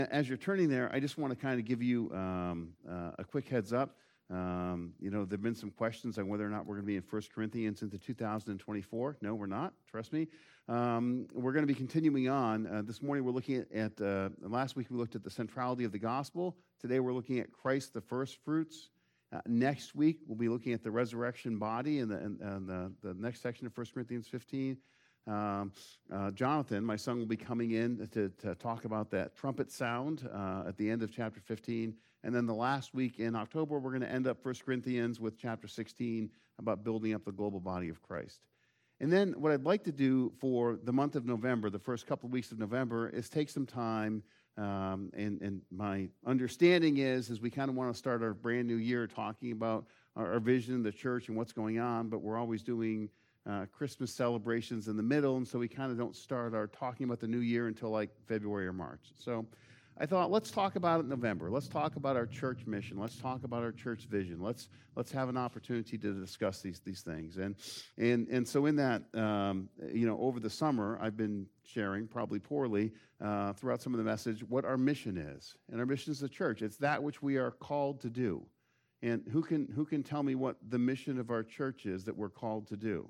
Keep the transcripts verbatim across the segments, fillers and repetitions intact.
As you're turning there, I just want to kind of give you um, uh, a quick heads up. Um, you know, there have been some questions on whether or not we're going to be in First Corinthians into two thousand twenty-four. No, we're not. Trust me. Um, we're going to be continuing on. Uh, this morning we're looking at, at uh, last week we looked at the centrality of the gospel. Today we're looking at Christ, the first fruits. Uh, next week we'll be looking at the resurrection body and the, and, and the, the next section of First Corinthians fifteen. Um, uh, Jonathan, my son, will be coming in to, to talk about that trumpet sound uh, at the end of chapter fifteen. And then the last week in October, we're going to end up First Corinthians with chapter sixteen about building up the global body of Christ. And then what I'd like to do for the month of November, the first couple of weeks of November, is take some time, um, and, and my understanding is, is we kind of want to start our brand new year talking about our, our vision of the church and what's going on, but we're always doing Uh, Christmas celebrations in the middle, and so we kind of don't start our talking about the new year until like February or March. So I thought, let's talk about it in November. Let's talk about our church mission. Let's talk about our church vision. Let's let's have an opportunity to discuss these these things. And and and so in that, um, you know, over the summer, I've been sharing, probably poorly, uh, throughout some of the message, what our mission is. And our mission is the church. It's that which we are called to do. And who can who can tell me what the mission of our church is that we're called to do?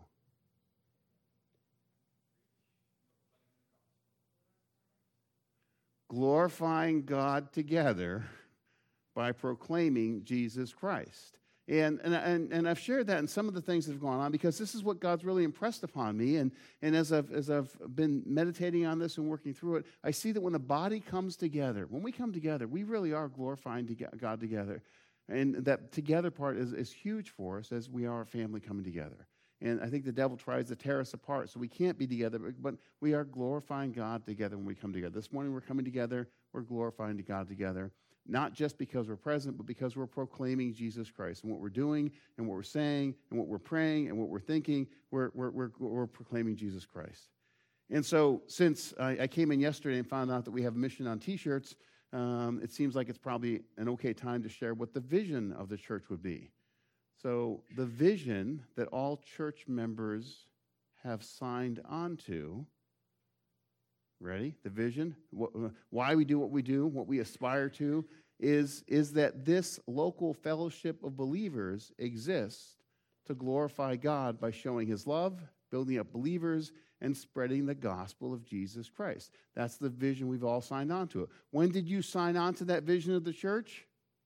Glorifying God together by proclaiming Jesus Christ. And, and, and, and I've shared that in some of the things that have gone on because this is what God's really impressed upon me. And, and as, I've, as I've been meditating on this and working through it, I see that when the body comes together, when we come together, we really are glorifying God together. And that together part is, is huge for us as we are a family coming together. And I think the devil tries to tear us apart, so we can't be together, but we are glorifying God together when we come together. This morning we're coming together, we're glorifying God together, not just because we're present, but because we're proclaiming Jesus Christ. And what we're doing, and what we're saying, and what we're praying, and what we're thinking, we're, we're, we're, we're proclaiming Jesus Christ. And so since I, I came in yesterday and found out that we have a mission on T-shirts, um, it seems like it's probably an okay time to share what the vision of the church would be. So the vision that all church members have signed on to, ready? The vision, what, why we do what we do, what we aspire to, is, is that this local fellowship of believers exists to glorify God by showing his love, building up believers, and spreading the gospel of Jesus Christ. That's the vision we've all signed on to. When did you sign on to that vision of the church?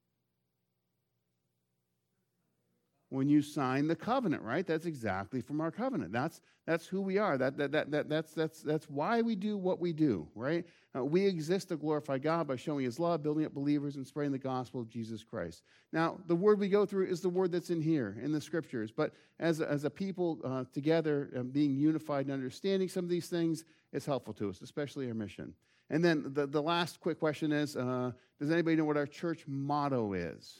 When you sign the covenant, right? That's exactly from our covenant. That's that's who we are. That that that, that that's that's that's why we do what we do, right? Uh, we exist to glorify God by showing his love, building up believers, and spreading the gospel of Jesus Christ. Now, the word we go through is the word that's in here, in the scriptures. But as a, as a people uh, together, uh, being unified and understanding some of these things is helpful to us, especially our mission. And then the, the last quick question is, uh, does anybody know what our church motto is?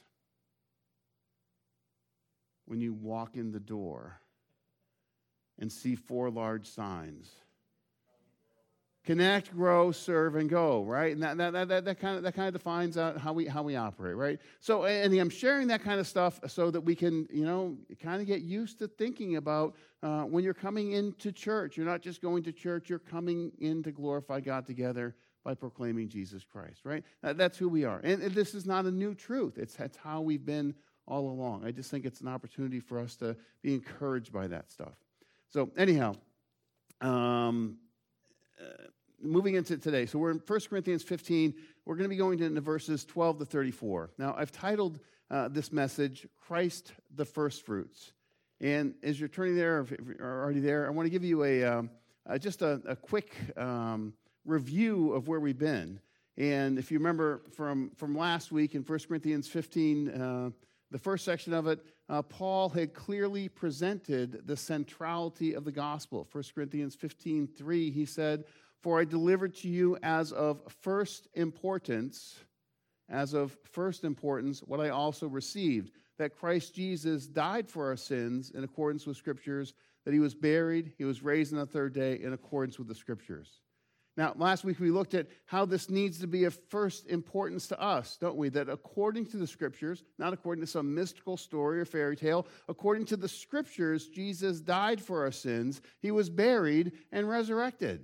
When you walk in the door and see four large signs. Connect, grow, serve, and go, right? And that, that, that, that, kind of, that kind of defines out how we, how we operate, right? So, and I'm sharing that kind of stuff so that we can, you know, kind of get used to thinking about uh, when you're coming into church. You're not just going to church, you're coming in to glorify God together by proclaiming Jesus Christ, right? That, that's who we are. And, and this is not a new truth. It's that's how we've been all along. I just think it's an opportunity for us to be encouraged by that stuff. So anyhow, um, uh, moving into today. So we're in First Corinthians fifteen. We're going to be going into verses twelve to thirty-four. Now, I've titled uh, this message, Christ the First Fruits. And as you're turning there, or if you're already there, I want to give you a um, uh, just a, a quick um, review of where we've been. And if you remember from, from last week in First Corinthians fifteen, uh, the first section of it, uh, Paul had clearly presented the centrality of the gospel. First Corinthians fifteen three, he said, "For I delivered to you as of first importance, as of first importance, what I also received, that Christ Jesus died for our sins in accordance with Scriptures, that he was buried, he was raised on the third day in accordance with the Scriptures." Now, last week we looked at how this needs to be of first importance to us, don't we? That according to the Scriptures, not according to some mystical story or fairy tale, according to the Scriptures, Jesus died for our sins, he was buried and resurrected.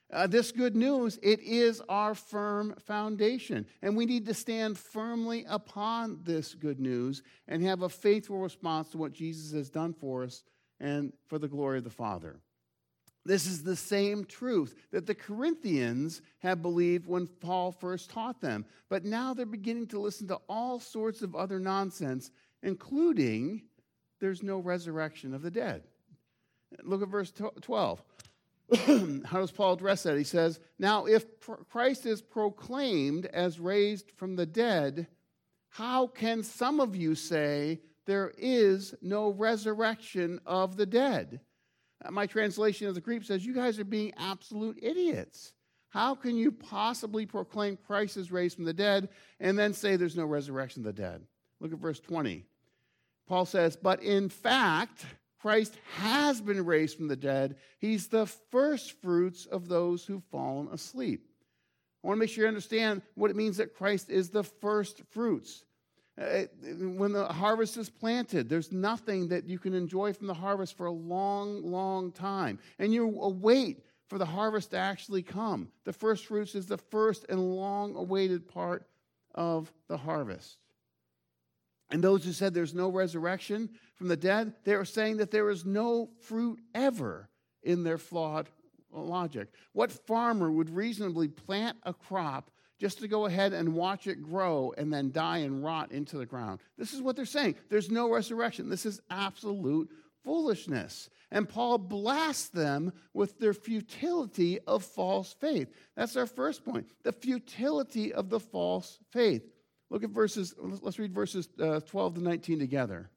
Uh, this good news, it is our firm foundation. And we need to stand firmly upon this good news and have a faithful response to what Jesus has done for us and for the glory of the Father. This is the same truth that the Corinthians had believed when Paul first taught them. But now they're beginning to listen to all sorts of other nonsense, including there's no resurrection of the dead. Look at verse twelve. How does Paul address that? He says, now if Christ is proclaimed as raised from the dead, how can some of you say there is no resurrection of the dead? My translation of the Greek says, you guys are being absolute idiots. How can you possibly proclaim Christ is raised from the dead and then say there's no resurrection of the dead? Look at verse twenty. Paul says, but in fact, Christ has been raised from the dead. He's the first fruits of those who've fallen asleep. I want to make sure you understand what it means that Christ is the first fruits. Uh, when the harvest is planted, there's nothing that you can enjoy from the harvest for a long, long time. And you await for the harvest to actually come. The first fruits is the first and long-awaited part of the harvest. And those who said there's no resurrection from the dead, they are saying that there is no fruit ever in their flawed logic. What farmer would reasonably plant a crop just to go ahead and watch it grow and then die and rot into the ground? This is what they're saying. There's no resurrection. This is absolute foolishness. And Paul blasts them with their futility of false faith. That's our first point, the futility of the false faith. Look at verses, let's read verses uh, twelve to nineteen together.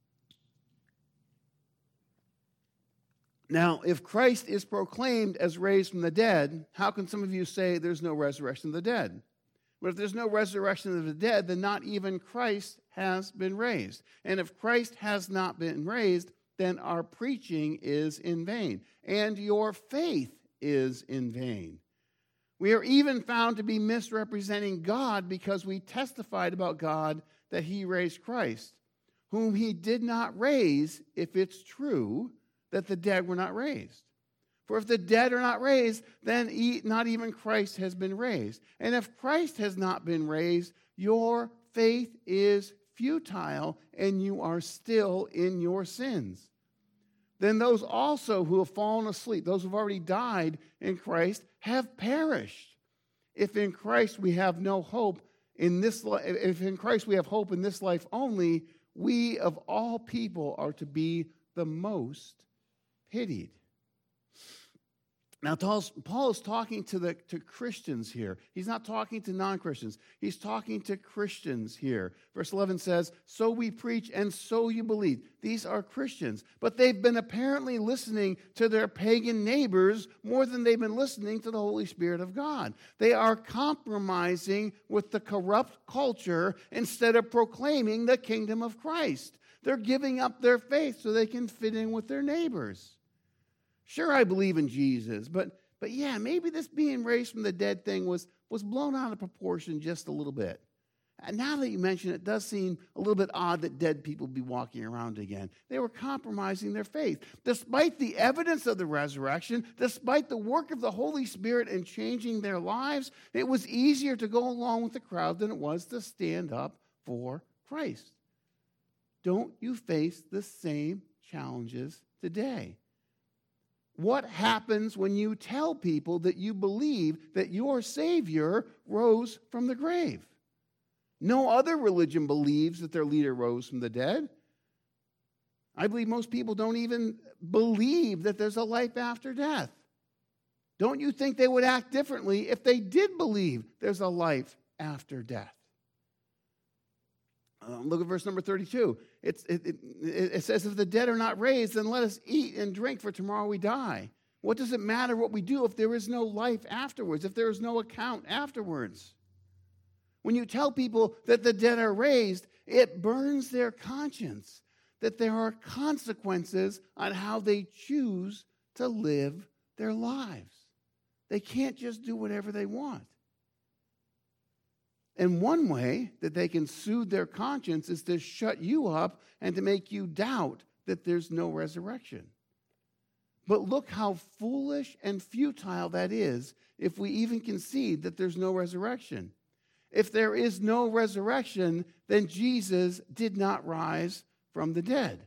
Now, if Christ is proclaimed as raised from the dead, how can some of you say there's no resurrection of the dead? But if there's no resurrection of the dead, then not even Christ has been raised. And if Christ has not been raised, then our preaching is in vain, and your faith is in vain. We are even found to be misrepresenting God because we testified about God that he raised Christ, whom he did not raise, if it's true that the dead were not raised. For if the dead are not raised, then not even Christ has been raised. And if Christ has not been raised, your faith is futile, and you are still in your sins. Then those also who have fallen asleep, those who have already died in Christ, have perished. If in Christ we have no hope in this life, if in Christ we have hope in this life only, we of all people are to be the most pitied. Now, Paul is talking to the to Christians here. He's not talking to non-Christians. He's talking to Christians here. Verse eleven says, so we preach and so you believe. These are Christians. But they've been apparently listening to their pagan neighbors more than they've been listening to the Holy Spirit of God. They are compromising with the corrupt culture instead of proclaiming the kingdom of Christ. They're giving up their faith so they can fit in with their neighbors. Sure, I believe in Jesus, but but yeah, maybe this being raised from the dead thing was, was blown out of proportion just a little bit. And now that you mention it, it does seem a little bit odd that dead people be walking around again. They were compromising their faith. Despite the evidence of the resurrection, despite the work of the Holy Spirit in changing their lives, it was easier to go along with the crowd than it was to stand up for Christ. Don't you face the same challenges today? What happens when you tell people that you believe that your Savior rose from the grave? No other religion believes that their leader rose from the dead. I believe most people don't even believe that there's a life after death. Don't you think they would act differently if they did believe there's a life after death? Uh, look at verse number thirty-two. It's, it, it, it says, if the dead are not raised, then let us eat and drink, for tomorrow we die. What does it matter what we do if there is no life afterwards, if there is no account afterwards? When you tell people that the dead are raised, it burns their conscience that there are consequences on how they choose to live their lives. They can't just do whatever they want. And one way that they can soothe their conscience is to shut you up and to make you doubt that there's no resurrection. But look how foolish and futile that is if we even concede that there's no resurrection. If there is no resurrection, then Jesus did not rise from the dead.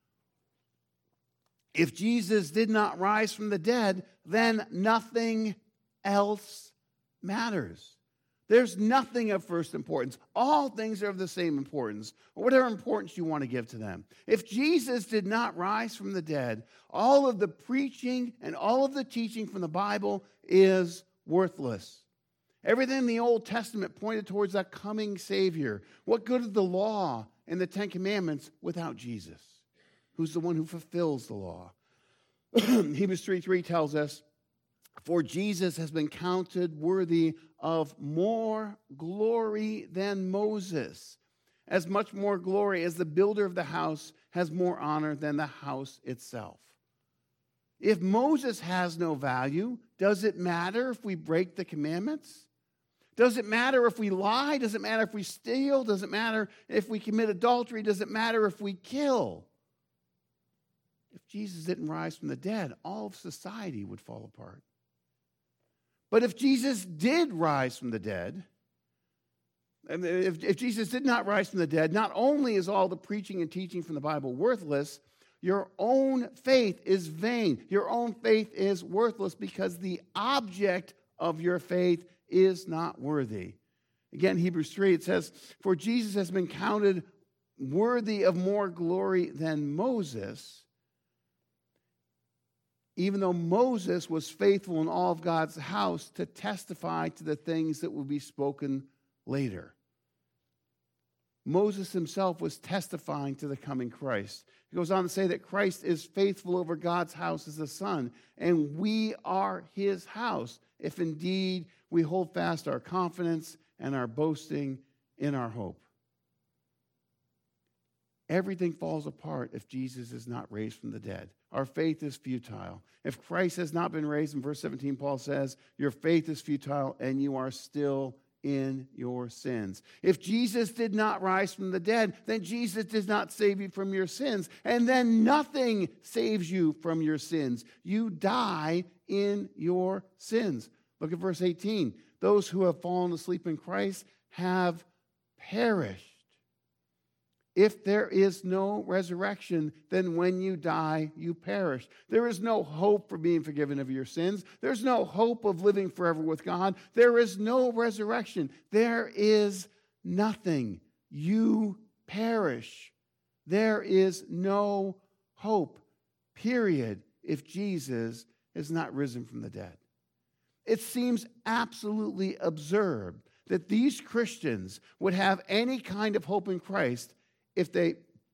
If Jesus did not rise from the dead, then nothing else matters. There's nothing of first importance. All things are of the same importance, or whatever importance you want to give to them. If Jesus did not rise from the dead, all of the preaching and all of the teaching from the Bible is worthless. Everything in the Old Testament pointed towards that coming Savior. What good is the law and the Ten Commandments without Jesus, who's the one who fulfills the law? Hebrews three three tells us, for Jesus has been counted worthy of more glory than Moses, as much more glory as the builder of the house has more honor than the house itself. If Moses has no value, does it matter if we break the commandments? Does it matter if we lie? Does it matter if we steal? Does it matter if we commit adultery? Does it matter if we kill? If Jesus didn't rise from the dead, all of society would fall apart. But if Jesus did rise from the dead, if, if Jesus did not rise from the dead, not only is all the preaching and teaching from the Bible worthless, your own faith is vain. Your own faith is worthless because the object of your faith is not worthy. Again, Hebrews three, it says, for Jesus has been counted worthy of more glory than Moses, even though Moses was faithful in all of God's house to testify to the things that will be spoken later. Moses himself was testifying to the coming Christ. He goes on to say that Christ is faithful over God's house as a son, and we are his house, if indeed we hold fast our confidence and our boasting in our hope. Everything falls apart if Jesus is not raised from the dead. Our faith is futile. If Christ has not been raised, in verse seventeen, Paul says, your faith is futile and you are still in your sins. If Jesus did not rise from the dead, then Jesus did not save you from your sins. And then nothing saves you from your sins. You die in your sins. Look at verse eighteen. Those who have fallen asleep in Christ have perished. If there is no resurrection, then when you die, you perish. There is no hope for being forgiven of your sins. There's no hope of living forever with God. There is no resurrection. There is nothing. You perish. There is no hope, period, if Jesus is not risen from the dead. It seems absolutely absurd that these Christians would have any kind of hope in Christ if they,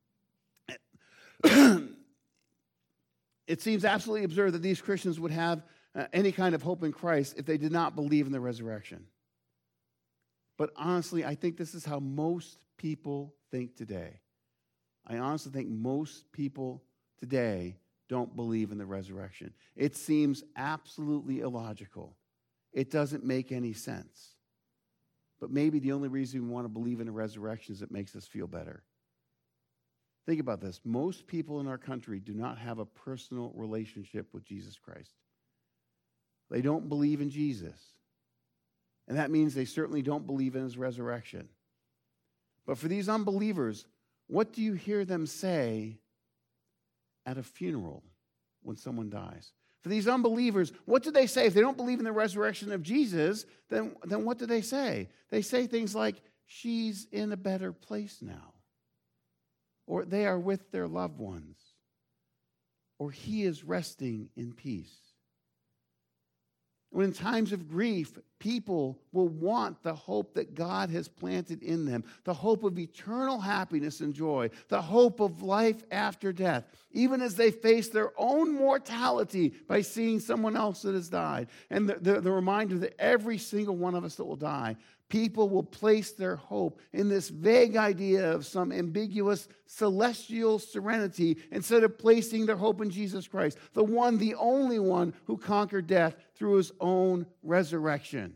it seems absolutely absurd that these Christians would have uh, any kind of hope in Christ if they did not believe in the resurrection. But honestly, I think this is how most people think today. I honestly think most people today don't believe in the resurrection. It seems absolutely illogical. It doesn't make any sense. But maybe the only reason we want to believe in a resurrection is it makes us feel better. Think about this. Most people in our country do not have a personal relationship with Jesus Christ. They don't believe in Jesus. And that means they certainly don't believe in his resurrection. But for these unbelievers, what do you hear them say at a funeral when someone dies? For these unbelievers, what do they say? If they don't believe in the resurrection of Jesus, then, then what do they say? They say things like, she's in a better place now. Or they are with their loved ones. Or he is resting in peace. When in times of grief, people will want the hope that God has planted in them, the hope of eternal happiness and joy, the hope of life after death, even as they face their own mortality by seeing someone else that has died. And the, the, the reminder that every single one of us that will die, people will place their hope in this vague idea of some ambiguous celestial serenity instead of placing their hope in Jesus Christ, the one, the only one who conquered death through his own resurrection.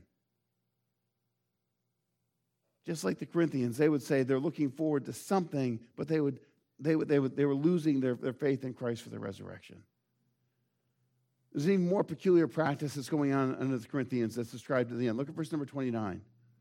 Just like the Corinthians, they would say they're looking forward to something, but they would they would they would they were losing their, their faith in Christ for the resurrection. There's an even more peculiar practice that's going on under the Corinthians that's described at the end. Look at verse number twenty-nine.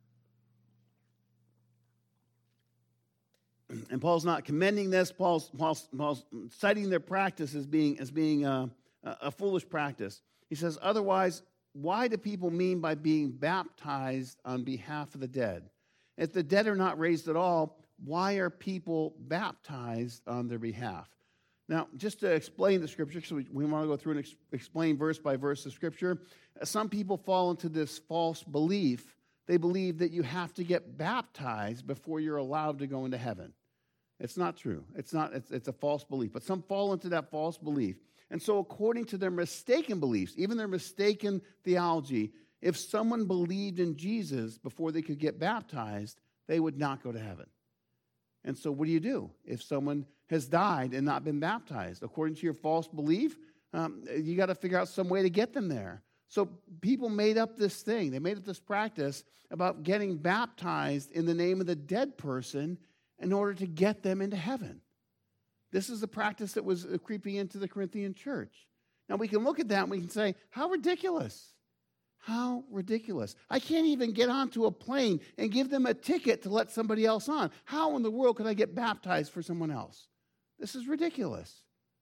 And Paul's not commending this. Paul's, Paul's, Paul's citing their practice as being, as being a, a foolish practice. He says, otherwise, why do people mean by being baptized on behalf of the dead? If the dead are not raised at all, why are people baptized on their behalf? Now, just to explain the Scripture, so we, we want to go through and ex- explain verse by verse the Scripture. Some people fall into this false belief. They believe that you have to get baptized before you're allowed to go into heaven. It's not true. It's not. It's, it's a false belief. But some fall into that false belief. And so according to their mistaken beliefs, even their mistaken theology, if someone believed in Jesus before they could get baptized, they would not go to heaven. And so what do you do if someone has died and not been baptized? According to your false belief, um, you got to figure out some way to get them there. So people made up this thing. They made up this practice about getting baptized in the name of the dead person in order to get them into heaven. This is the practice that was creeping into the Corinthian church. Now we can look at that and we can say, how ridiculous. How ridiculous. I can't even get onto a plane and give them a ticket to let somebody else on. How in the world could I get baptized for someone else? This is ridiculous.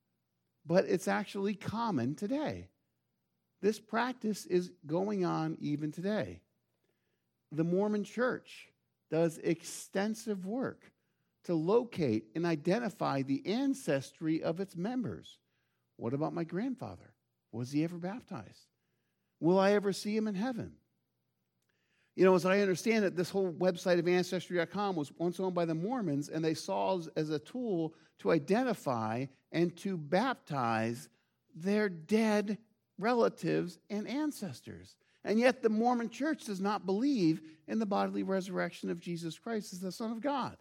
But it's actually common today. This practice is going on even today. The Mormon Church does extensive work to locate and identify the ancestry of its members. What about my grandfather? Was he ever baptized? Will I ever see him in heaven? You know, as I understand it, this whole website of Ancestry dot com was once owned by the Mormons, and they saw it as a tool to identify and to baptize their dead relatives and ancestors. And yet the Mormon Church does not believe in the bodily resurrection of Jesus Christ as the Son of God.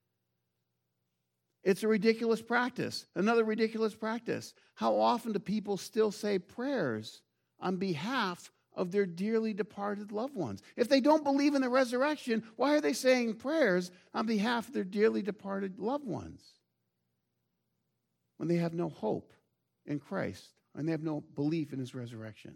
It's a ridiculous practice. Another ridiculous practice. How often do people still say prayers on behalf of their dearly departed loved ones? If they don't believe in the resurrection, why are they saying prayers on behalf of their dearly departed loved ones? When they have no hope in Christ and they have no belief in his resurrection.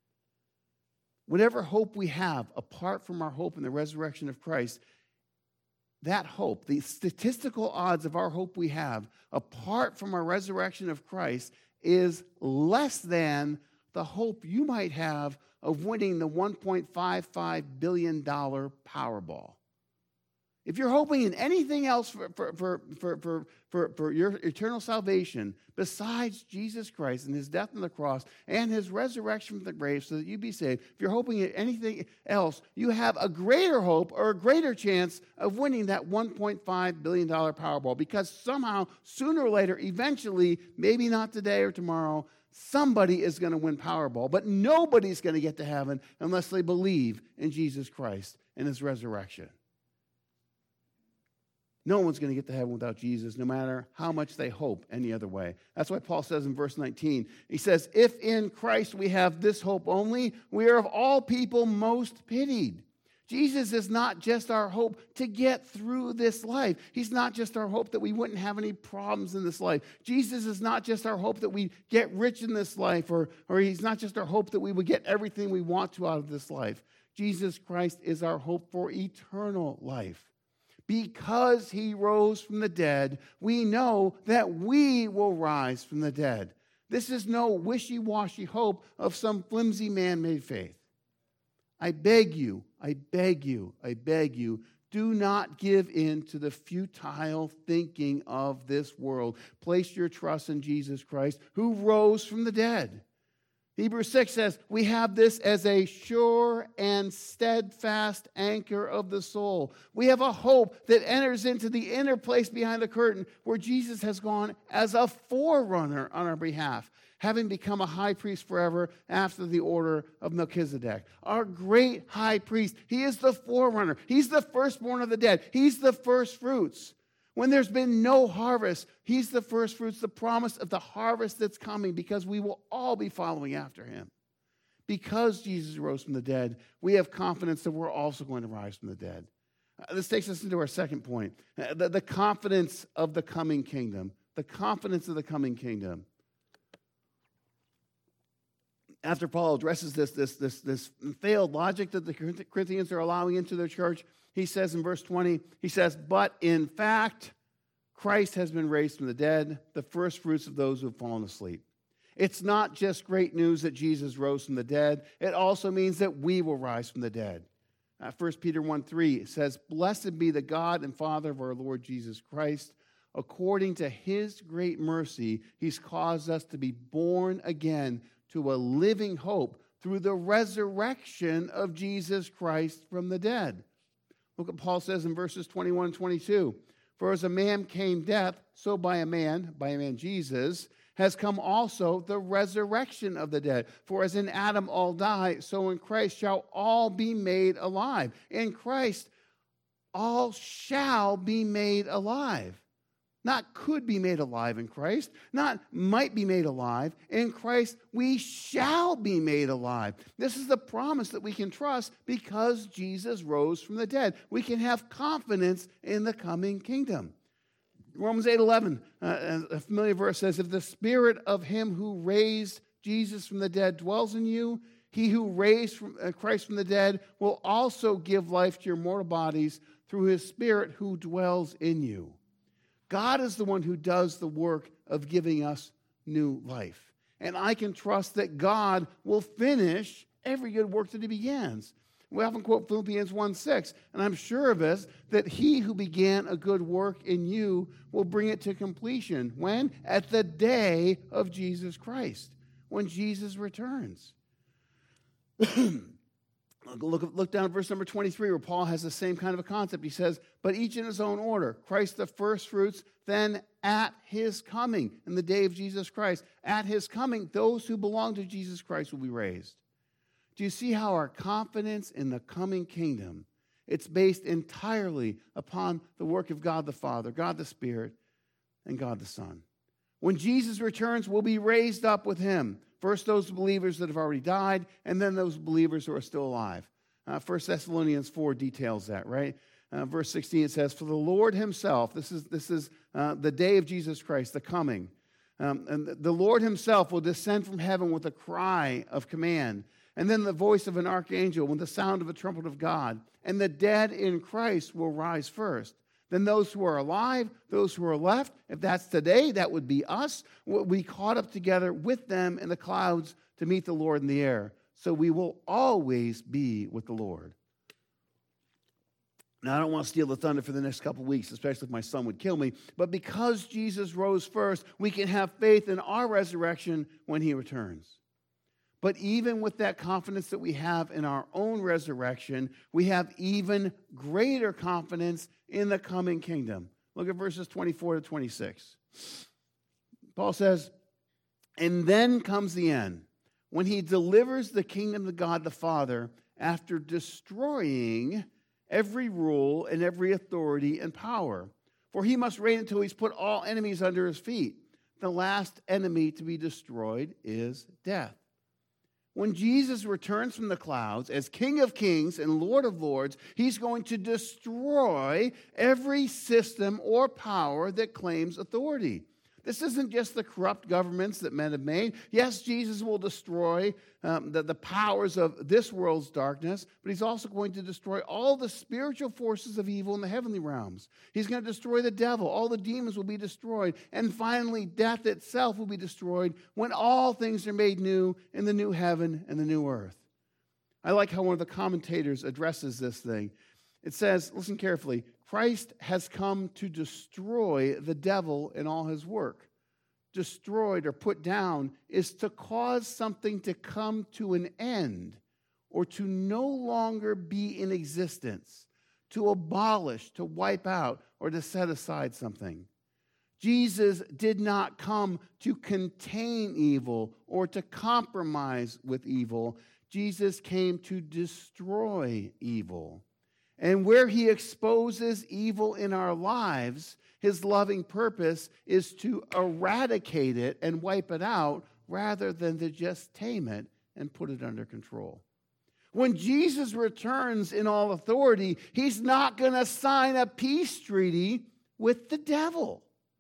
Whatever hope we have apart from our hope in the resurrection of Christ, that hope, the statistical odds of our hope we have apart from our resurrection of Christ is less than the hope you might have of winning the one point five five billion dollars Powerball. If you're hoping in anything else for, for, for, for, for, for, for your eternal salvation besides Jesus Christ and his death on the cross and his resurrection from the grave so that you be saved, if you're hoping at anything else, you have a greater hope or a greater chance of winning that one point five billion dollars Powerball, because somehow, sooner or later, eventually, maybe not today or tomorrow, somebody is going to win Powerball, but nobody's going to get to heaven unless they believe in Jesus Christ and his resurrection. No one's going to get to heaven without Jesus, no matter how much they hope any other way. That's why Paul says in verse nineteen, he says, if in Christ we have this hope only, we are of all people most pitied. Jesus is not just our hope to get through this life. He's not just our hope that we wouldn't have any problems in this life. Jesus is not just our hope that we get rich in this life, or, or he's not just our hope that we would get everything we want to out of this life. Jesus Christ is our hope for eternal life. Because he rose from the dead, we know that we will rise from the dead. This is no wishy-washy hope of some flimsy man-made faith. I beg you, I beg you, I beg you, do not give in to the futile thinking of this world. Place your trust in Jesus Christ, who rose from the dead. Hebrews six says, we have this as a sure and steadfast anchor of the soul. We have a hope that enters into the inner place behind the curtain where Jesus has gone as a forerunner on our behalf, having become a high priest forever after the order of Melchizedek. Our great high priest, he is the forerunner. He's the firstborn of the dead. He's the first fruits. When there's been no harvest, he's the first fruits, the promise of the harvest that's coming, because we will all be following after him. Because Jesus rose from the dead, we have confidence that we're also going to rise from the dead. Uh, this takes us into our second point, uh, the, the confidence of the coming kingdom. The confidence of the coming kingdom. after Paul addresses this, this, this, this failed logic that the Corinthians are allowing into their church, he says in verse twenty, he says, but in fact, Christ has been raised from the dead, the first fruits of those who have fallen asleep. It's not just great news that Jesus rose from the dead. It also means that we will rise from the dead. Uh, First Peter one three says, blessed be the God and Father of our Lord Jesus Christ. According to his great mercy, he's caused us to be born again to a living hope through the resurrection of Jesus Christ from the dead. Look what Paul says in verses twenty-one and twenty-two. For as a man came death, so by a man, by a man Jesus, has come also the resurrection of the dead. For as in Adam all die, so in Christ shall all be made alive. In Christ all shall be made alive. Not could be made alive in Christ, not might be made alive. In Christ, we shall be made alive. This is the promise that we can trust because Jesus rose from the dead. We can have confidence in the coming kingdom. Romans eight eleven, uh, a familiar verse says, if the spirit of him who raised Jesus from the dead dwells in you, he who raised from, uh, Christ from the dead will also give life to your mortal bodies through his spirit who dwells in you. God is the one who does the work of giving us new life. And I can trust that God will finish every good work that he begins. We often quote Philippians one six, and I'm sure of this, that he who began a good work in you will bring it to completion. When? At the day of Jesus Christ, when Jesus returns. Look, look down at verse number twenty-three, where Paul has the same kind of a concept. He says, but each in his own order. Christ the first fruits, then at his coming, in the day of Jesus Christ. At his coming, those who belong to Jesus Christ will be raised. Do you see how our confidence in the coming kingdom, it's based entirely upon the work of God the Father, God the Spirit, and God the Son. When Jesus returns, we'll be raised up with him. First, those believers that have already died, and then those believers who are still alive. Uh, First Thessalonians four details that, right? Uh, verse sixteen, it says, for the Lord himself, this is, this is uh, the day of Jesus Christ, the coming. Um, and the Lord himself will descend from heaven with a cry of command, and then the voice of an archangel with the sound of a trumpet of God. And the dead in Christ will rise first. Then those who are alive, those who are left, if that's today, that would be us, will be caught up together with them in the clouds to meet the Lord in the air. So we will always be with the Lord. Now, I don't want to steal the thunder for the next couple of weeks, especially if my son would kill me. But because Jesus rose first, we can have faith in our resurrection when he returns. But even with that confidence that we have in our own resurrection, we have even greater confidence in the coming kingdom. Look at verses twenty-four to twenty-six. Paul says, and then comes the end, when he delivers the kingdom to God the Father after destroying every rule and every authority and power. For he must reign until he's put all enemies under his feet. The last enemy to be destroyed is death. When Jesus returns from the clouds as King of Kings and Lord of Lords, he's going to destroy every system or power that claims authority. This isn't just the corrupt governments that men have made. Yes, Jesus will destroy um, the, the powers of this world's darkness, but he's also going to destroy all the spiritual forces of evil in the heavenly realms. He's going to destroy the devil. All the demons will be destroyed. And finally, death itself will be destroyed when all things are made new in the new heaven and the new earth. I like how one of the commentators addresses this thing. It says, listen carefully, Christ has come to destroy the devil and all his work. Destroyed or put down is to cause something to come to an end or to no longer be in existence, to abolish, to wipe out, or to set aside something. Jesus did not come to contain evil or to compromise with evil. Jesus came to destroy evil. And where he exposes evil in our lives, his loving purpose is to eradicate it and wipe it out rather than to just tame it and put it under control. When Jesus returns in all authority, he's not going to sign a peace treaty with the devil.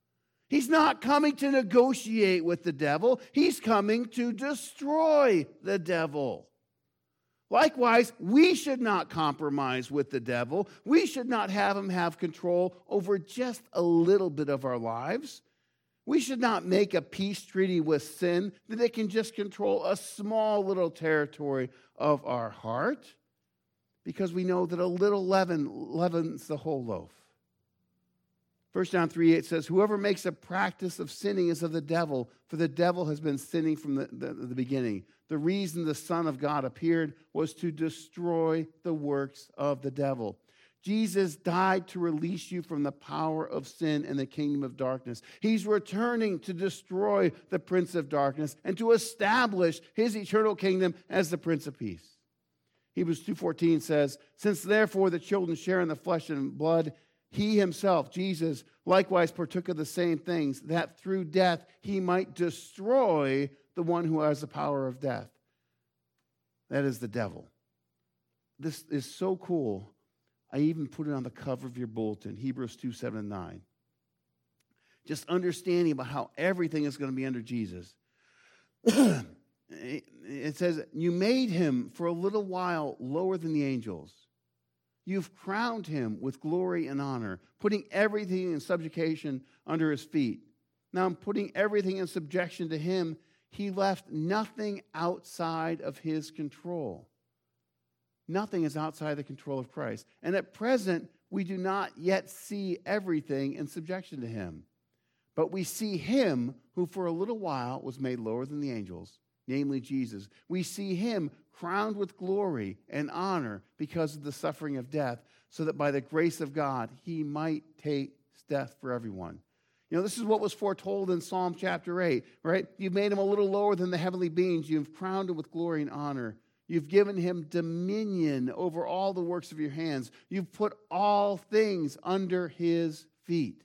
He's not coming to negotiate with the devil. He's coming to destroy the devil. Likewise, we should not compromise with the devil. We should not have him have control over just a little bit of our lives. We should not make a peace treaty with sin that it can just control a small little territory of our heart, because we know that a little leaven leavens the whole loaf. First John three eight says, whoever makes a practice of sinning is of the devil, for the devil has been sinning from the, the, the beginning. The reason the Son of God appeared was to destroy the works of the devil. Jesus died to release you from the power of sin and the kingdom of darkness. He's returning to destroy the prince of darkness and to establish his eternal kingdom as the Prince of Peace. Hebrews two fourteen says, since therefore the children share in the flesh and blood, he himself, Jesus, likewise partook of the same things, that through death he might destroy the one who has the power of death. That is the devil. This is so cool. I even put it on the cover of your bulletin, Hebrews two, seven, and nine. Just understanding about how everything is going to be under Jesus. It says, you made him for a little while lower than the angels. You've crowned him with glory and honor, putting everything in subjugation under his feet. Now I'm putting everything in subjection to him. He left nothing outside of his control. Nothing is outside the control of Christ. And at present, we do not yet see everything in subjection to him. But we see him who for a little while was made lower than the angels, namely Jesus. We see him crowned with glory and honor because of the suffering of death, so that by the grace of God, he might taste death for everyone. You know, this is what was foretold in Psalm chapter eight, right? You've made him a little lower than the heavenly beings. You've crowned him with glory and honor. You've given him dominion over all the works of your hands. You've put all things under his feet.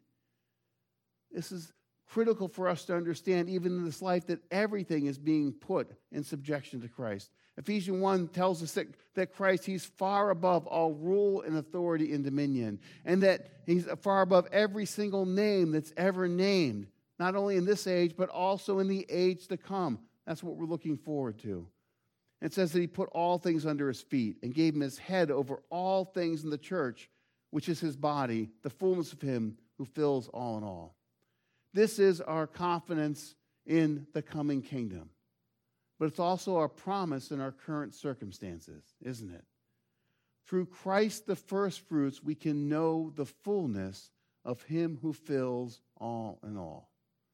This is critical for us to understand, even in this life, that everything is being put in subjection to Christ. Ephesians one tells us that, that Christ, he's far above all rule and authority and dominion, and that he's far above every single name that's ever named, not only in this age, but also in the age to come. That's what we're looking forward to. It says that he put all things under his feet and gave him his head over all things in the church, which is his body, the fullness of him who fills all in all. This is our confidence in the coming kingdom. But it's also our promise in our current circumstances, isn't it? Through Christ the first fruits, we can know the fullness of him who fills all in all.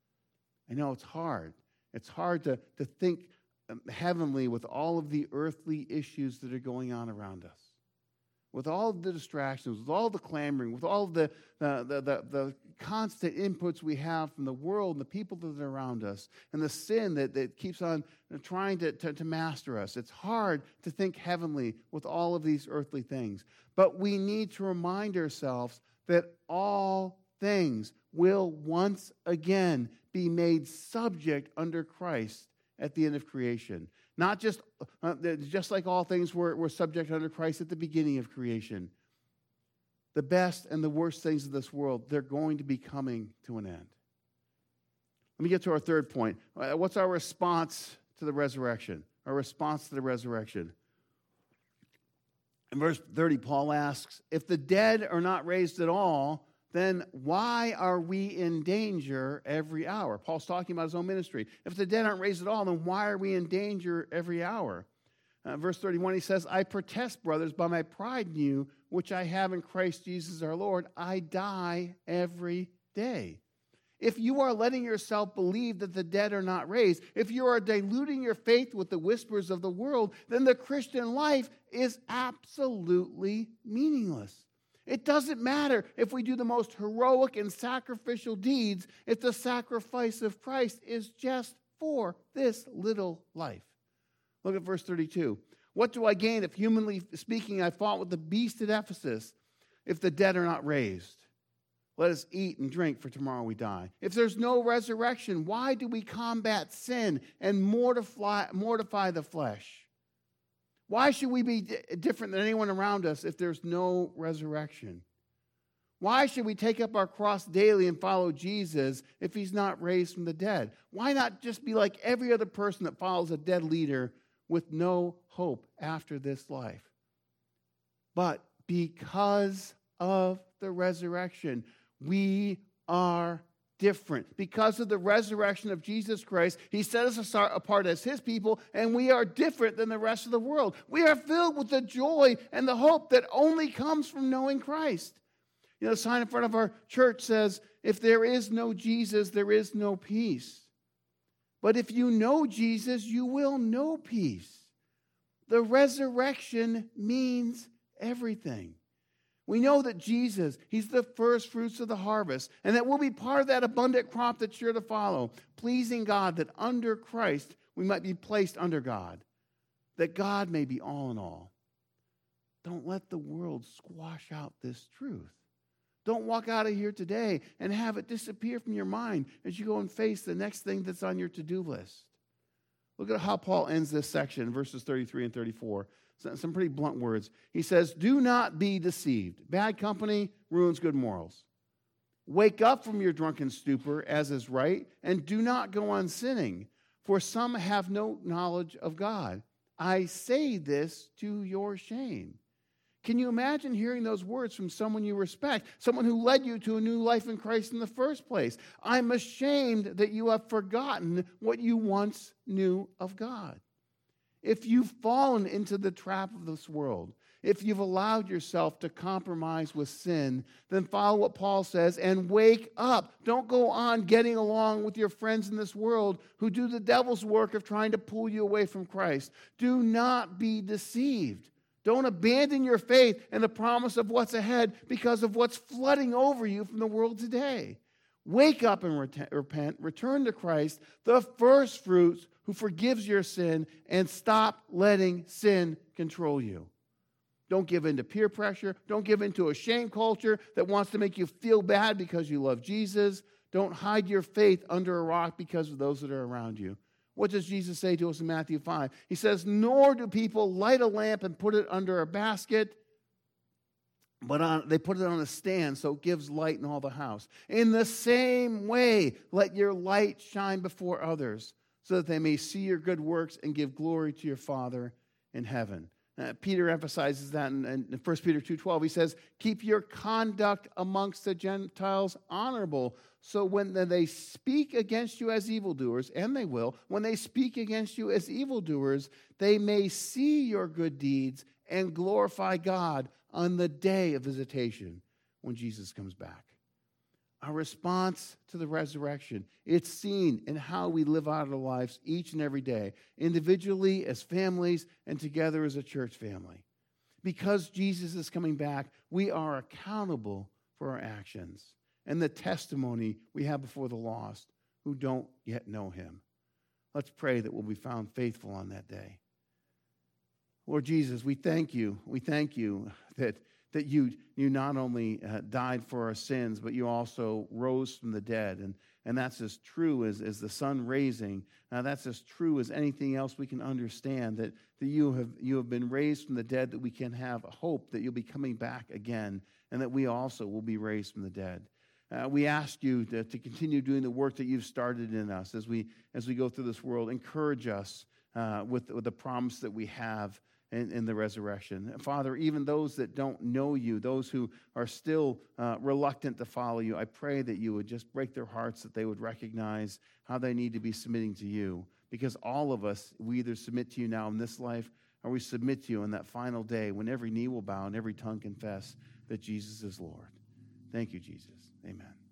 I know it's hard. It's hard to, to think heavenly with all of the earthly issues that are going on around us. With all of the distractions, with all the clamoring, with all of the, the, the, the, the constant inputs we have from the world and the people that are around us, and the sin that, that keeps on trying to, to, to master us. It's hard to think heavenly with all of these earthly things. But we need to remind ourselves that all things will once again be made subject under Christ at the end of creation. Not just, uh, just like all things were, were subject under Christ at the beginning of creation. The best and the worst things of this world, they're going to be coming to an end. Let me get to our third point. What's our response to the resurrection? Our response to the resurrection. In verse thirty, Paul asks, if the dead are not raised at all, then why are we in danger every hour? Paul's talking about his own ministry. If the dead aren't raised at all, then why are we in danger every hour? Uh, verse thirty-one, he says, I protest, brothers, by my pride in you, which I have in Christ Jesus our Lord, I die every day. If you are letting yourself believe that the dead are not raised, if you are diluting your faith with the whispers of the world, then the Christian life is absolutely meaningless. It doesn't matter if we do the most heroic and sacrificial deeds if the sacrifice of Christ is just for this little life. Look at verse thirty-two. What do I gain if, humanly speaking, I fought with the beast at Ephesus, if the dead are not raised? Let us eat and drink, for tomorrow we die. If there's no resurrection, why do we combat sin and mortify, mortify the flesh? Why should we be different than anyone around us if there's no resurrection? Why should we take up our cross daily and follow Jesus if he's not raised from the dead? Why not just be like every other person that follows a dead leader with no hope after this life? But because of the resurrection, we are different. Because of the resurrection of Jesus Christ, he set us apart as his people, and we are different than the rest of the world. We are filled with the joy and the hope that only comes from knowing Christ. You know, the sign in front of our church says, if there is no Jesus, there is no peace. But if you know Jesus, you will know peace. The resurrection means everything. We know that Jesus, he's the first fruits of the harvest, and that we'll be part of that abundant crop that's sure to follow, pleasing God that under Christ we might be placed under God, that God may be all in all. Don't let the world squash out this truth. Don't walk out of here today and have it disappear from your mind as you go and face the next thing that's on your to-do list. Look at how Paul ends this section, verses thirty-three and thirty-four. Some pretty blunt words. He says, do not be deceived. Bad company ruins good morals. Wake up from your drunken stupor, as is right, and do not go on sinning, for some have no knowledge of God. I say this to your shame. Can you imagine hearing those words from someone you respect, someone who led you to a new life in Christ in the first place? I'm ashamed that you have forgotten what you once knew of God. If you've fallen into the trap of this world, if you've allowed yourself to compromise with sin, then follow what Paul says and wake up. Don't go on getting along with your friends in this world who do the devil's work of trying to pull you away from Christ. Do not be deceived. Don't abandon your faith and the promise of what's ahead because of what's flooding over you from the world today. Wake up and repent, return to Christ, the first fruits who forgives your sin, and stop letting sin control you. Don't give in to peer pressure. Don't give in to a shame culture that wants to make you feel bad because you love Jesus. Don't hide your faith under a rock because of those that are around you. What does Jesus say to us in Matthew five? He says, nor do people light a lamp and put it under a basket, but on, they put it on a stand so it gives light in all the house. In the same way, let your light shine before others so that they may see your good works and give glory to your Father in heaven. Uh, Peter emphasizes that in, in First Peter two twelve. He says, keep your conduct amongst the Gentiles honorable, so when they speak against you as evildoers, and they will, when they speak against you as evildoers, they may see your good deeds and glorify God on the day of visitation when Jesus comes back. Our response to the resurrection, it's seen in how we live out our lives each and every day, individually, as families, and together as a church family. Because Jesus is coming back, we are accountable for our actions and the testimony we have before the lost who don't yet know him. Let's pray that we'll be found faithful on that day. Lord Jesus, we thank you. We thank you that that you you not only uh, died for our sins, but you also rose from the dead. And, and that's as true as, as the sun raising. Uh, that's as true as anything else we can understand, that, that you have you have been raised from the dead, that we can have a hope that you'll be coming back again, and that we also will be raised from the dead. Uh, we ask you to, to continue doing the work that you've started in us as we as we go through this world. Encourage us uh, with, with the promise that we have In, in the resurrection. Father, even those that don't know you, those who are still uh, reluctant to follow you, I pray that you would just break their hearts, that they would recognize how they need to be submitting to you. Because all of us, we either submit to you now in this life, or we submit to you on that final day when every knee will bow and every tongue confess that Jesus is Lord. Thank you, Jesus. Amen.